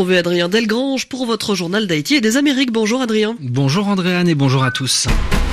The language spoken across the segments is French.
retrouver Adrien Delgrange pour votre journal d'Haïti et des Amériques. Bonjour Adrien. Bonjour Andréane et bonjour à tous.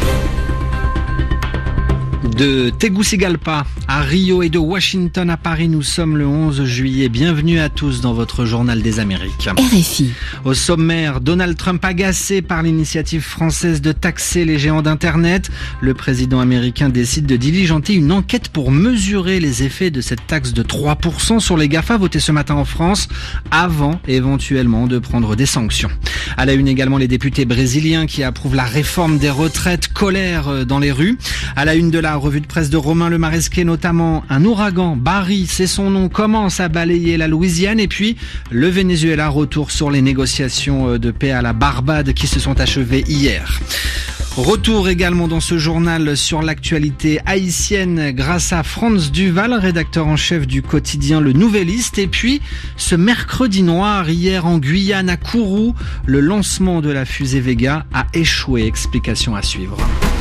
De Tegucigalpa à Rio et de Washington à Paris, nous sommes le 11 juillet. Bienvenue à tous dans votre journal des Amériques. RFI. Au sommaire, Donald Trump agacé par l'initiative française de taxer les géants d'Internet. Le président américain décide de diligenter une enquête pour mesurer les effets de cette taxe de 3% sur les GAFA votée ce matin en France, avant éventuellement de prendre des sanctions. À la une également, les députés brésiliens qui approuvent la réforme des retraites, colère dans les rues. À la une de la revue de presse de Romain Le Maresquier, notamment un ouragan, Barry, c'est son nom, commence à balayer la Louisiane. Et puis le Venezuela, retour sur les négociations de paix à la Barbade qui se sont achevées hier. Retour également dans ce journal sur l'actualité haïtienne grâce à Franz Duval, rédacteur en chef du quotidien Le Nouvelliste. Et puis, ce mercredi noir, hier en Guyane à Kourou, le lancement de la fusée Vega a échoué. Explication à suivre.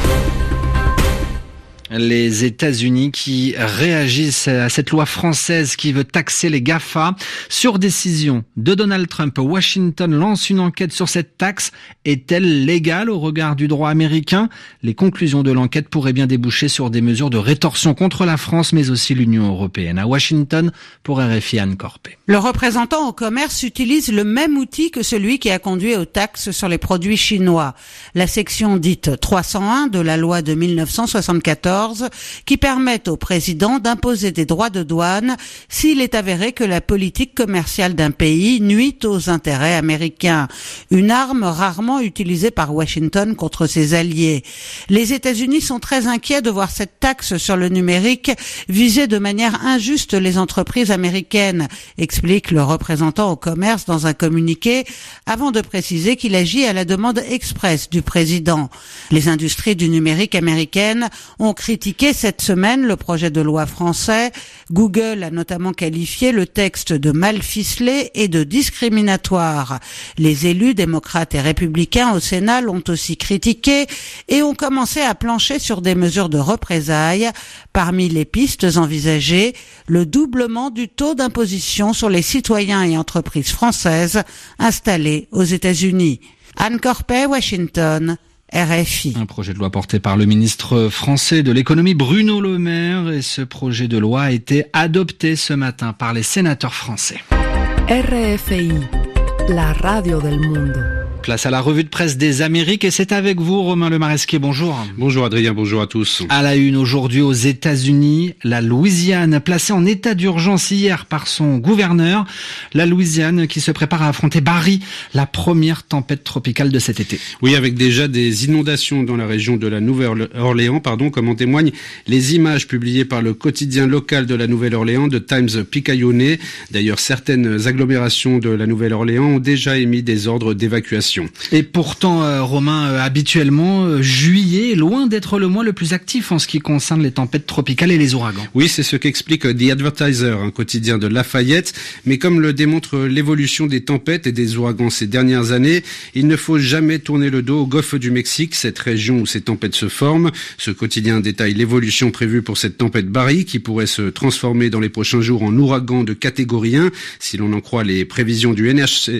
Les États-Unis qui réagissent à cette loi française qui veut taxer les GAFA. Sur décision de Donald Trump, Washington lance une enquête sur cette taxe. Est-elle légale au regard du droit américain ? Les conclusions de l'enquête pourraient bien déboucher sur des mesures de rétorsion contre la France, mais aussi l'Union européenne. À Washington, pour RFI, Anne Corpé. Le représentant au commerce utilise le même outil que celui qui a conduit aux taxes sur les produits chinois. La section dite 301 de la loi de 1974 qui permet au président d'imposer des droits de douane s'il est avéré que la politique commerciale d'un pays nuit aux intérêts américains. Une arme rarement utilisée par Washington contre ses alliés. Les États-Unis sont très inquiets de voir cette taxe sur le numérique viser de manière injuste les entreprises américaines, explique le représentant au commerce dans un communiqué, avant de préciser qu'il agit à la demande expresse du président. Les industries du numérique américaines ont critiqué cette semaine le projet de loi français. Google a notamment qualifié le texte de mal ficelé et de discriminatoire. Les élus démocrates et républicains au Sénat l'ont aussi critiqué et ont commencé à plancher sur des mesures de représailles. Parmi les pistes envisagées, le doublement du taux d'imposition sur les citoyens et entreprises françaises installées aux États-Unis. Anne Corpé, Washington. RFI. Un projet de loi porté par le ministre français de l'économie Bruno Le Maire, et ce projet de loi a été adopté ce matin par les sénateurs français. RFI, la radio del mundo. Place à la revue de presse des Amériques et c'est avec vous Romain Le Maresquier, bonjour. Bonjour Adrien, bonjour à tous. À la une aujourd'hui aux États-Unis, la Louisiane placée en état d'urgence hier par son gouverneur. La Louisiane qui se prépare à affronter Barry, la première tempête tropicale de cet été. Oui, avec déjà des inondations dans la région de la Nouvelle-Orléans, comme en témoignent les images publiées par le quotidien local de la Nouvelle-Orléans, de Times-Picayune. D'ailleurs, certaines agglomérations de la Nouvelle-Orléans ont déjà émis des ordres d'évacuation. Et pourtant, Romain, habituellement, juillet est loin d'être le mois le plus actif en ce qui concerne les tempêtes tropicales et les ouragans. Oui, c'est ce qu'explique The Advertiser, un quotidien de Lafayette. Mais comme le démontre l'évolution des tempêtes et des ouragans ces dernières années, il ne faut jamais tourner le dos au golfe du Mexique, cette région où ces tempêtes se forment. Ce quotidien détaille l'évolution prévue pour cette tempête Barry, qui pourrait se transformer dans les prochains jours en ouragan de catégorie 1, si l'on en croit les prévisions du NHC,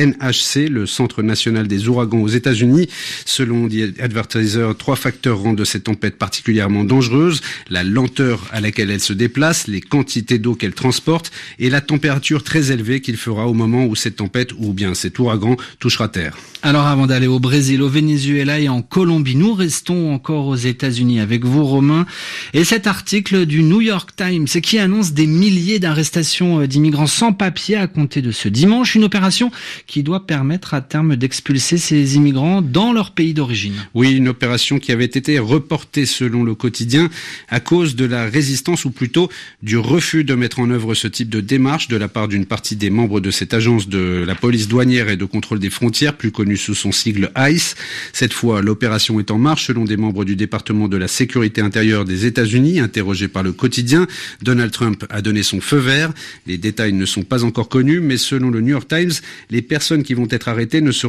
le Centre national des ouragans aux États-Unis. Selon The Advertiser, 3 facteurs rendent cette tempête particulièrement dangereuse: la lenteur à laquelle elle se déplace, les quantités d'eau qu'elle transporte et la température très élevée qu'il fera au moment où cette tempête ou bien cet ouragan touchera terre. Alors avant d'aller au Brésil, au Venezuela et en Colombie, nous restons encore aux États-Unis avec vous Romain. Et cet article du New York Times qui annonce des milliers d'arrestations d'immigrants sans papier à compter de ce dimanche, une opération qui doit permettre à terme d'expulser ces immigrants dans leur pays d'origine. Oui, une opération qui avait été reportée selon le quotidien à cause de la résistance ou plutôt du refus de mettre en œuvre ce type de démarche de la part d'une partie des membres de cette agence de la police douanière et de contrôle des frontières, plus connue sous son sigle ICE. Cette fois, l'opération est en marche selon des membres du département de la sécurité intérieure des États-Unis, interrogés par le quotidien. Donald Trump a donné son feu vert. Les détails ne sont pas encore connus, mais selon le New York Times, les personnes qui vont être arrêtées ne seront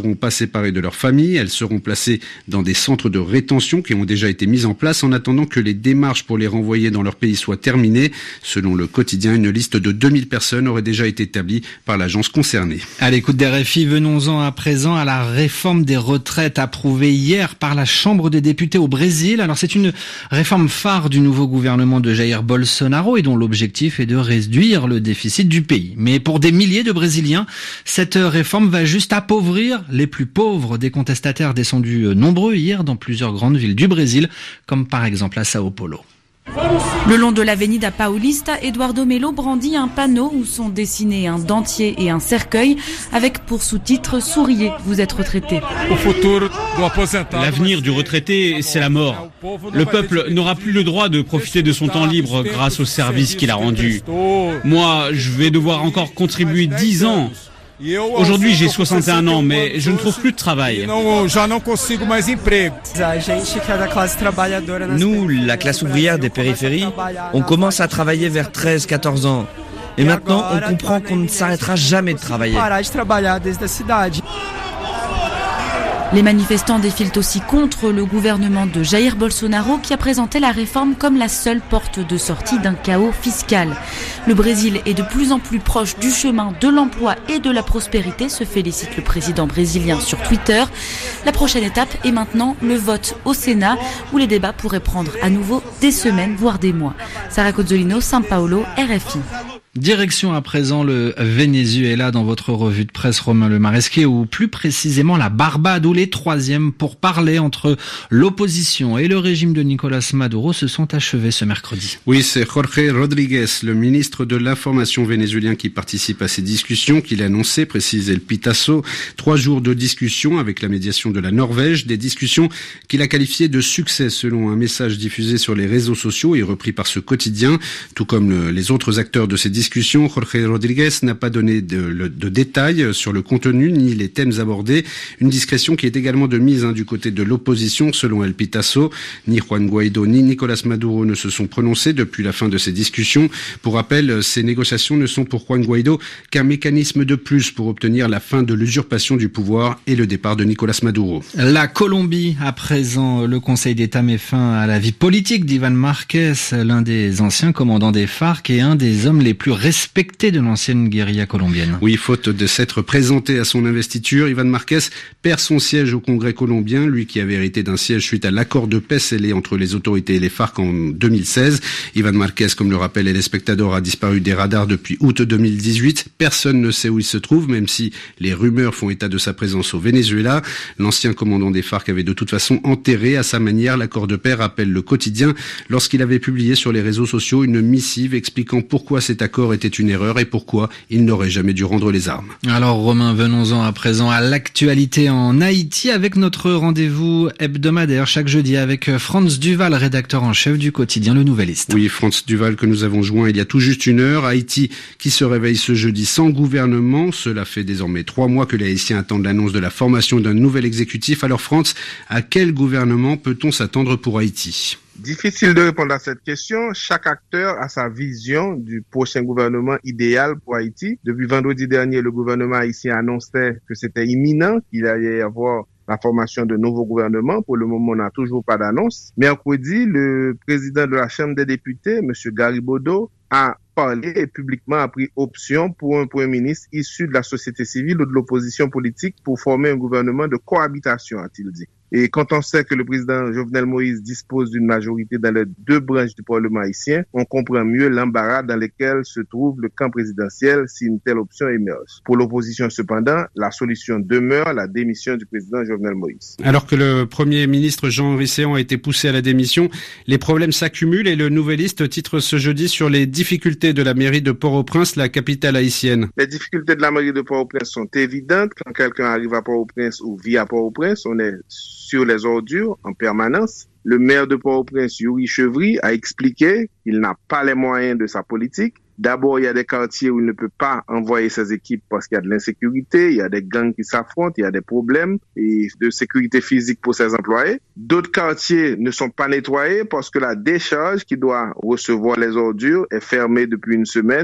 seront pas séparées de leur famille. Elles seront placées dans des centres de rétention qui ont déjà été mis en place en attendant que les démarches pour les renvoyer dans leur pays soient terminées. Selon le quotidien, une liste de 2000 personnes aurait déjà été établie par l'agence concernée. À l'écoute des RFI, venons-en à présent à la réforme des retraites approuvée hier par la Chambre des députés au Brésil. Alors c'est une réforme phare du nouveau gouvernement de Jair Bolsonaro et dont l'objectif est de réduire le déficit du pays. Mais pour des milliers de Brésiliens, cette réforme va juste appauvrir les plus pauvres. Des contestataires descendus nombreux hier dans plusieurs grandes villes du Brésil, comme par exemple à Sao Paulo. Le long de l'Avenida Paulista, Eduardo Melo brandit un panneau où sont dessinés un dentier et un cercueil avec pour sous-titre « Souriez, vous êtes retraité ». L'avenir du retraité, c'est la mort. Le peuple n'aura plus le droit de profiter de son temps libre grâce au service qu'il a rendu. Moi, je vais devoir encore contribuer 10 ans. Aujourd'hui, j'ai 61 ans, mais je ne trouve plus de travail. Nous, la classe ouvrière des périphéries, on commence à travailler vers 13-14 ans. Et maintenant, on comprend qu'on ne s'arrêtera jamais de travailler. Les manifestants défilent aussi contre le gouvernement de Jair Bolsonaro qui a présenté la réforme comme la seule porte de sortie d'un chaos fiscal. Le Brésil est de plus en plus proche du chemin de l'emploi et de la prospérité, se félicite le président brésilien sur Twitter. La prochaine étape est maintenant le vote au Sénat où les débats pourraient prendre à nouveau des semaines, voire des mois. Sarah Cozzolino, São Paulo, RFI. Direction à présent le Venezuela dans votre revue de presse, Romain Le Maresquier, ou plus précisément la Barbade, où les troisièmes pourparlers entre l'opposition et le régime de Nicolás Maduro se sont achevés ce mercredi. Oui, c'est Jorge Rodríguez, le ministre de l'information vénézuélien, qui participe à ces discussions, qu'il a annoncé, précise El Pitazo. 3 jours de discussions avec la médiation de la Norvège, des discussions qu'il a qualifiées de succès selon un message diffusé sur les réseaux sociaux et repris par ce quotidien, tout comme les autres acteurs de ces discussions. Jorge Rodríguez n'a pas donné de détails sur le contenu ni les thèmes abordés. Une discrétion qui est également de mise du côté de l'opposition, selon El Pitazo. Ni Juan Guaidó ni Nicolás Maduro ne se sont prononcés depuis la fin de ces discussions. Pour rappel, ces négociations ne sont pour Juan Guaidó qu'un mécanisme de plus pour obtenir la fin de l'usurpation du pouvoir et le départ de Nicolás Maduro. La Colombie, à présent, le Conseil d'État met fin à la vie politique d'Iván Márquez, l'un des anciens commandants des FARC et un des hommes les plus respecté de l'ancienne guérilla colombienne. Oui, faute de s'être présenté à son investiture, Iván Márquez perd son siège au Congrès colombien, lui qui avait hérité d'un siège suite à l'accord de paix scellé entre les autorités et les FARC en 2016. Iván Márquez, comme le rappelle El Espectador, a disparu des radars depuis août 2018. Personne ne sait où il se trouve, même si les rumeurs font état de sa présence au Venezuela. L'ancien commandant des FARC avait de toute façon enterré à sa manière l'accord de paix, rappelle le quotidien, lorsqu'il avait publié sur les réseaux sociaux une missive expliquant pourquoi cet accord était une erreur et pourquoi il n'aurait jamais dû rendre les armes. Alors Romain, venons-en à présent à l'actualité en Haïti avec notre rendez-vous hebdomadaire chaque jeudi avec Franz Duval, rédacteur en chef du quotidien Le Nouvelliste. Oui, Franz Duval que nous avons joint il y a tout juste 1 heure. Haïti qui se réveille ce jeudi sans gouvernement. Cela fait désormais 3 mois que les Haïtiens attendent l'annonce de la formation d'un nouvel exécutif. Alors Franz, à quel gouvernement peut-on s'attendre pour Haïti ? Difficile de répondre à cette question. Chaque acteur a sa vision du prochain gouvernement idéal pour Haïti. Depuis vendredi dernier, le gouvernement haïtien annonçait que c'était imminent, qu'il allait y avoir la formation de nouveaux gouvernements. Pour le moment, on n'a toujours pas d'annonce. Mercredi, le président de la Chambre des députés, M. Garibodo, a parlé et publiquement a pris option pour un premier ministre issu de la société civile ou de l'opposition politique pour former un gouvernement de cohabitation, a-t-il dit. Et quand on sait que le président Jovenel Moïse dispose d'une majorité dans les 2 branches du Parlement haïtien, on comprend mieux l'embarras dans lequel se trouve le camp présidentiel si une telle option émerge. Pour l'opposition cependant, la solution demeure la démission du président Jovenel Moïse. Alors que le Premier ministre Jean Ricéan a été poussé à la démission, les problèmes s'accumulent et le Nouvelliste titre ce jeudi sur les difficultés de la mairie de Port-au-Prince, la capitale haïtienne. Les difficultés de la mairie de Port-au-Prince sont évidentes. Quand quelqu'un arrive à Port-au-Prince ou vit à Port-au-Prince, on est sur les ordures en permanence. Le maire de Port-au-Prince, Yuri Chevry, a expliqué qu'il n'a pas les moyens de sa politique. D'abord, il y a des quartiers où il ne peut pas envoyer ses équipes parce qu'il y a de l'insécurité, il y a des gangs qui s'affrontent, il y a des problèmes et de sécurité physique pour ses employés. D'autres quartiers ne sont pas nettoyés parce que la décharge qui doit recevoir les ordures est fermée depuis une semaine.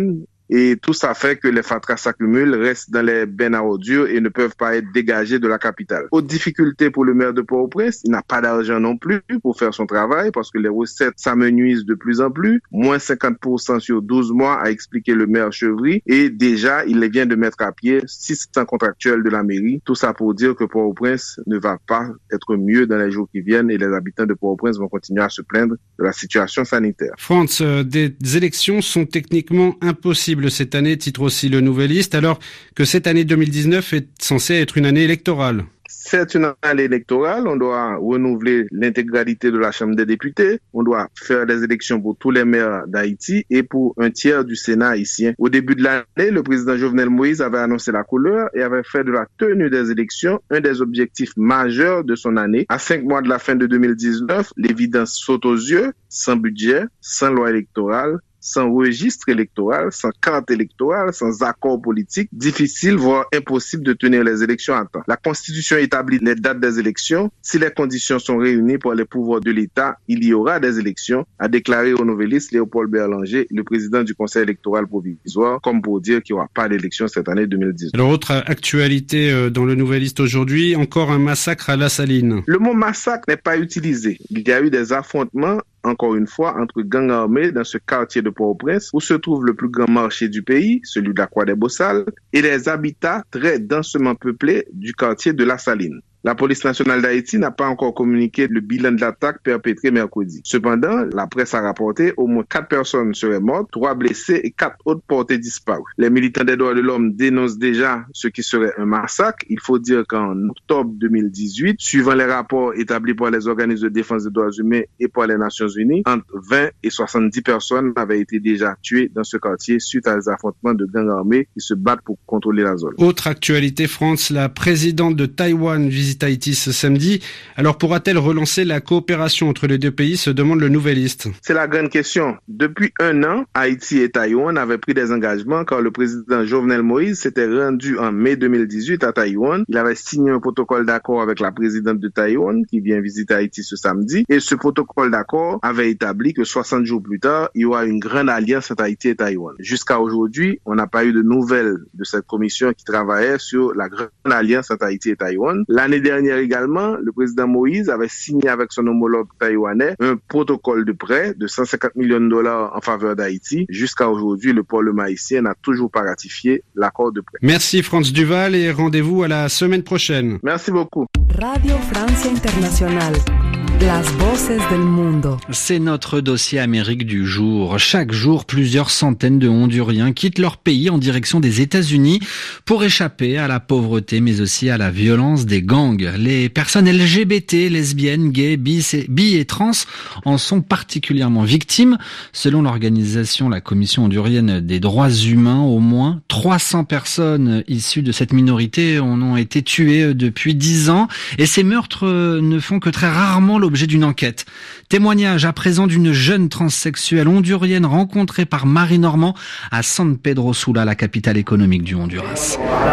et tout ça fait que les fatras s'accumulent, restent dans les bennes à ordures et ne peuvent pas être dégagés de la capitale. Autre difficulté pour le maire de Port-au-Prince, il n'a pas d'argent non plus pour faire son travail parce que les recettes s'amenuisent de plus en plus, moins 50% sur 12 mois, a expliqué le maire Chevry, et déjà il vient de mettre à pied 600 contractuels de la mairie. Tout ça pour dire que Port-au-Prince ne va pas être mieux dans les jours qui viennent et les habitants de Port-au-Prince vont continuer à se plaindre de la situation sanitaire. France, des élections sont techniquement impossibles cette année, titre aussi le Nouvelliste, alors que cette année 2019 est censée être une année électorale. C'est une année électorale, on doit renouveler l'intégralité de la Chambre des députés, on doit faire des élections pour tous les maires d'Haïti et pour un tiers du Sénat haïtien. Au début de l'année, le président Jovenel Moïse avait annoncé la couleur et avait fait de la tenue des élections un des objectifs majeurs de son année. À 5 mois de la fin de 2019, l'évidence saute aux yeux, sans budget, sans loi électorale, sans registre électoral, sans carte électorale, sans accord politique, difficile, voire impossible de tenir les élections à temps. La Constitution établit les dates des élections. Si les conditions sont réunies par les pouvoirs de l'État, il y aura des élections, a déclaré au Nouvelliste Léopold Berlanger, le président du Conseil électoral provisoire, comme pour dire qu'il n'y aura pas d'élection cette année 2019. Alors, autre actualité dans le Nouvelliste aujourd'hui, encore un massacre à La Saline. Le mot massacre n'est pas utilisé. Il y a eu des affrontements encore une fois, entre gangs armés dans ce quartier de Port-au-Prince où se trouve le plus grand marché du pays, celui de la Croix-des-Bossales, et les habitats très densément peuplés du quartier de La Saline. La police nationale d'Haïti n'a pas encore communiqué le bilan de l'attaque perpétrée mercredi. Cependant, la presse a rapporté au moins 4 personnes seraient mortes, 3 blessés et 4 autres portés disparus. Les militants des droits de l'homme dénoncent déjà ce qui serait un massacre. Il faut dire qu'en octobre 2018, suivant les rapports établis par les organismes de défense des droits humains et par les Nations Unies, entre 20 et 70 personnes avaient été déjà tuées dans ce quartier suite à des affrontements de gangs armés qui se battent pour contrôler la zone. Autre actualité, France, la présidente de Taïwan visite Haïti ce samedi. Alors pourra-t-elle relancer la coopération entre les deux pays, se demande le Nouvelliste. C'est la grande question. Depuis un an, Haïti et Taïwan avaient pris des engagements car le président Jovenel Moïse s'était rendu en mai 2018 à Taïwan. Il avait signé un protocole d'accord avec la présidente de Taïwan qui vient visiter Haïti ce samedi et ce protocole d'accord avait établi que 60 jours plus tard, il y aura une grande alliance entre Haïti et Taïwan. Jusqu'à aujourd'hui, on n'a pas eu de nouvelles de cette commission qui travaillait sur la grande alliance entre Haïti et Taïwan. L'année dernière également, le président Moïse avait signé avec son homologue taïwanais un protocole de prêt de 150 millions de dollars en faveur d'Haïti. Jusqu'à aujourd'hui, le Parlement haïtien n'a toujours pas ratifié l'accord de prêt. Merci France Duval et rendez-vous à la semaine prochaine. Merci beaucoup. Radio Francia Internacional. Las voces del mundo. C'est notre dossier Amérique du jour. Chaque jour, plusieurs centaines de Honduriens quittent leur pays en direction des États-Unis pour échapper à la pauvreté, mais aussi à la violence des gangs. Les personnes LGBT, lesbiennes, gays, bi et trans en sont particulièrement victimes. Selon l'organisation, la Commission hondurienne des droits humains, au moins 300 personnes issues de cette minorité en ont été tuées depuis 10 ans. Et ces meurtres ne font que très rarement l'objet d'une enquête. Témoignage à présent d'une jeune transsexuelle hondurienne rencontrée par Marie Normand à San Pedro Sula, la capitale économique du Honduras.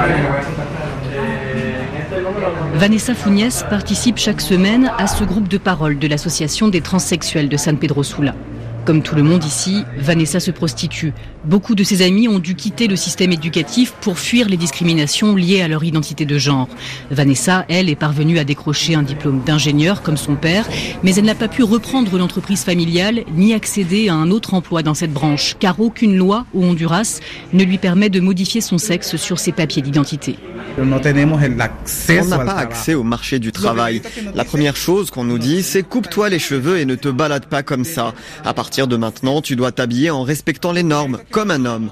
Vanessa Funes participe chaque semaine à ce groupe de parole de l'association des transsexuels de San Pedro Sula. Comme tout le monde ici, Vanessa se prostitue. Beaucoup de ses amis ont dû quitter le système éducatif pour fuir les discriminations liées à leur identité de genre. Vanessa, elle, est parvenue à décrocher un diplôme d'ingénieur comme son père, mais elle n'a pas pu reprendre l'entreprise familiale ni accéder à un autre emploi dans cette branche, car aucune loi au Honduras ne lui permet de modifier son sexe sur ses papiers d'identité. On n'a pas accès au marché du travail. La première chose qu'on nous dit, c'est coupe-toi les cheveux et ne te balade pas comme ça. À partir de maintenant, tu dois t'habiller en respectant les normes, comme un homme.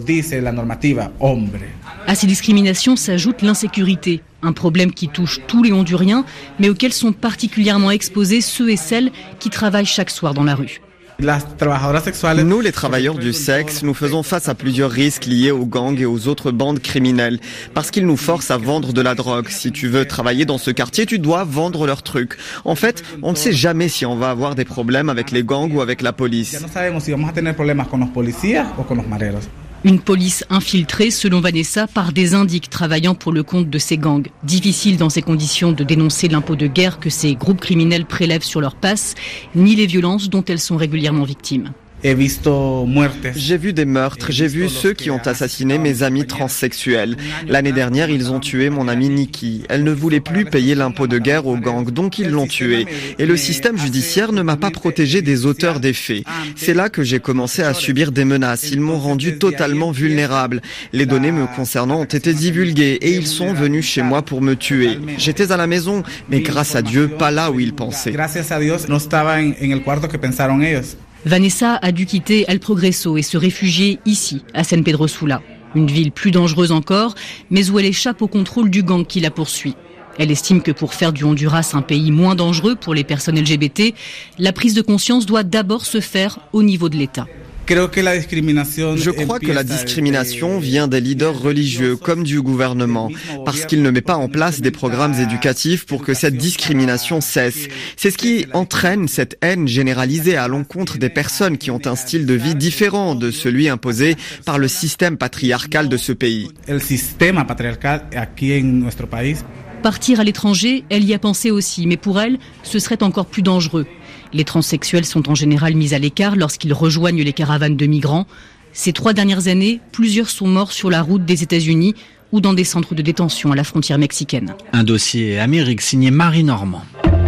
À ces discriminations s'ajoute l'insécurité, un problème qui touche tous les Honduriens, mais auquel sont particulièrement exposés ceux et celles qui travaillent chaque soir dans la rue. Nous, les travailleurs du sexe, nous faisons face à plusieurs risques liés aux gangs et aux autres bandes criminelles, parce qu'ils nous forcent à vendre de la drogue. Si tu veux travailler dans ce quartier, tu dois vendre leurs trucs. En fait, on ne sait jamais si on va avoir des problèmes avec les gangs ou avec la police. Une police infiltrée, selon Vanessa, par des indiques travaillant pour le compte de ces gangs. Difficile dans ces conditions de dénoncer l'impôt de guerre que ces groupes criminels prélèvent sur leur passe, ni les violences dont elles sont régulièrement victimes. J'ai vu des meurtres, j'ai vu ceux qui ont assassiné mes amis transsexuels. L'année dernière, ils ont tué mon amie Nikki. Elle ne voulait plus payer l'impôt de guerre aux gangs, donc ils l'ont tuée. Et le système judiciaire ne m'a pas protégé des auteurs des faits. C'est là que j'ai commencé à subir des menaces. Ils m'ont rendu totalement vulnérable. Les données me concernant ont été divulguées et ils sont venus chez moi pour me tuer. J'étais à la maison, mais grâce à Dieu, pas là où ils pensaient. Vanessa a dû quitter El Progreso et se réfugier ici, à San Pedro Sula. Une ville plus dangereuse encore, mais où elle échappe au contrôle du gang qui la poursuit. Elle estime que pour faire du Honduras un pays moins dangereux pour les personnes LGBT, la prise de conscience doit d'abord se faire au niveau de l'État. Je crois que la discrimination vient des leaders religieux comme du gouvernement, parce qu'ils ne mettent pas en place des programmes éducatifs pour que cette discrimination cesse. C'est ce qui entraîne cette haine généralisée à l'encontre des personnes qui ont un style de vie différent de celui imposé par le système patriarcal de ce pays. Partir à l'étranger, elle y a pensé aussi, mais pour elle, ce serait encore plus dangereux. Les transsexuels sont en général mis à l'écart lorsqu'ils rejoignent les caravanes de migrants. Ces 3 dernières années, plusieurs sont morts sur la route des États-Unis ou dans des centres de détention à la frontière mexicaine. Un dossier Amérique signé Marie Normand.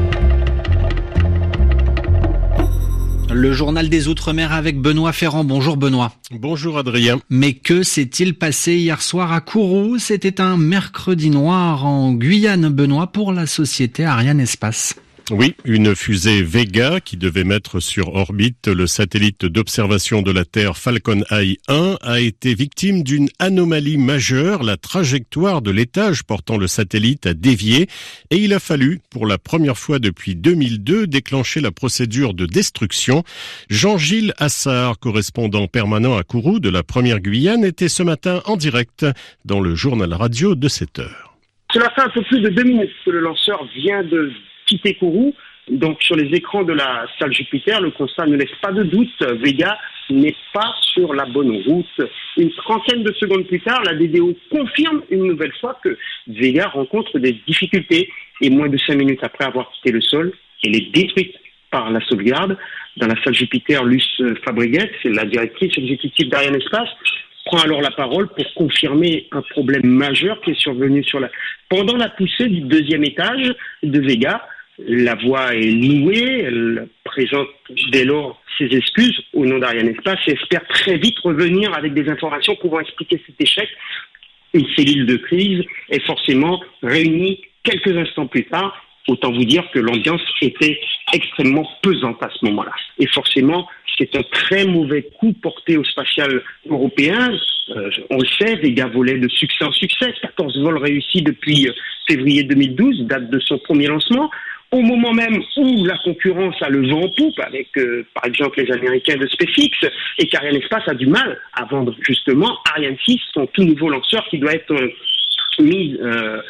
Le journal des Outre-mer avec Benoît Ferrand. Bonjour Benoît. Bonjour Adrien. Mais que s'est-il passé hier soir à Kourou ? C'était un mercredi noir en Guyane, Benoît, pour la société Ariane Espace. Oui, une fusée Vega qui devait mettre sur orbite le satellite d'observation de la Terre Falcon Eye 1 a été victime d'une anomalie majeure. La trajectoire de l'étage portant le satellite a dévié et il a fallu, pour la première fois depuis 2002, déclencher la procédure de destruction. Jean-Gilles Assard, correspondant permanent à Kourou de la Première Guyane, était ce matin en direct dans le journal radio de 7 heures. Cela fait un peu plus de 2 minutes que le lanceur vient de quitter Kourou. Donc sur les écrans de la salle Jupiter, le constat ne laisse pas de doute. Vega n'est pas sur la bonne route. Une trentaine de secondes plus tard, la DDO confirme une nouvelle fois que Vega rencontre des difficultés. Et moins de 5 minutes après avoir quitté le sol, elle est détruite par la sauvegarde. Dans la salle Jupiter, Luce Fabreguet, c'est la directrice exécutive d'Ariane Espace, prend alors la parole pour confirmer un problème majeur qui est survenu pendant la poussée du 2e étage de Vega. La voie est louée, elle présente dès lors ses excuses au nom d'Ariane Espace et espère très vite revenir avec des informations pouvant expliquer cet échec. Une cellule de crise est forcément réunie quelques instants plus tard. Autant vous dire que l'ambiance était extrêmement pesante à ce moment-là. Et forcément, c'est un très mauvais coup porté au spatial européen. On le sait, Vega volait de succès en succès. 14 vols réussis depuis février 2012, date de son premier lancement. Au moment même où la concurrence a le vent en poupe avec, par exemple, les Américains de SpaceX, et qu'Ariane Espace a du mal à vendre justement Ariane 6, son tout nouveau lanceur qui doit être mis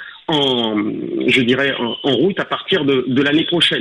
en route à partir de l'année prochaine.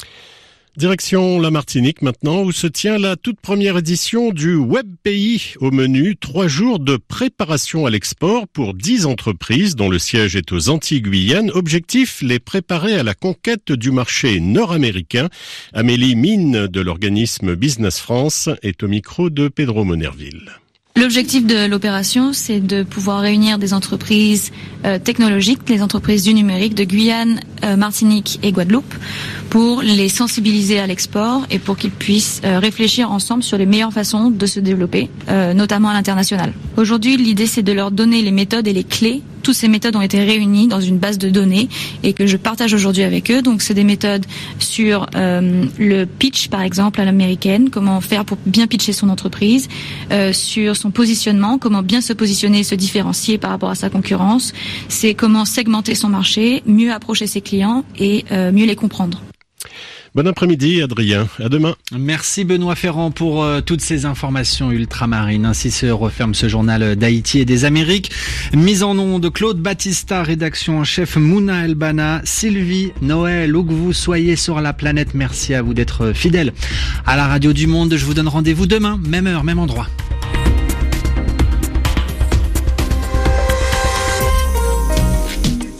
Direction la Martinique maintenant, où se tient la toute première édition du WebPay. Au menu, 3 jours de préparation à l'export pour 10 entreprises dont le siège est aux Antilles-Guyane. Objectif, les préparer à la conquête du marché nord-américain. Amélie Mine de l'organisme Business France est au micro de Pedro Monerville. L'objectif de l'opération, c'est de pouvoir réunir des entreprises technologiques, les entreprises du numérique de Guyane, Martinique et Guadeloupe, pour les sensibiliser à l'export et pour qu'ils puissent réfléchir ensemble sur les meilleures façons de se développer, notamment à l'international. Aujourd'hui, l'idée, c'est de leur donner les méthodes et les clés. Toutes ces méthodes ont été réunies dans une base de données et que je partage aujourd'hui avec eux. Donc, c'est des méthodes sur le pitch, par exemple, à l'américaine, comment faire pour bien pitcher son entreprise, sur son positionnement, comment bien se positionner et se différencier par rapport à sa concurrence. C'est comment segmenter son marché, mieux approcher ses clients et mieux les comprendre. Bon après-midi Adrien, à demain. Merci Benoît Ferrand pour toutes ces informations ultramarines. Ainsi se referme ce journal d'Haïti et des Amériques. Mise en onde de Claude Battista, rédaction en chef Mouna Elbana, Sylvie, Noël, où que vous soyez sur la planète. Merci à vous d'être fidèles à la radio du monde. Je vous donne rendez-vous demain, même heure, même endroit.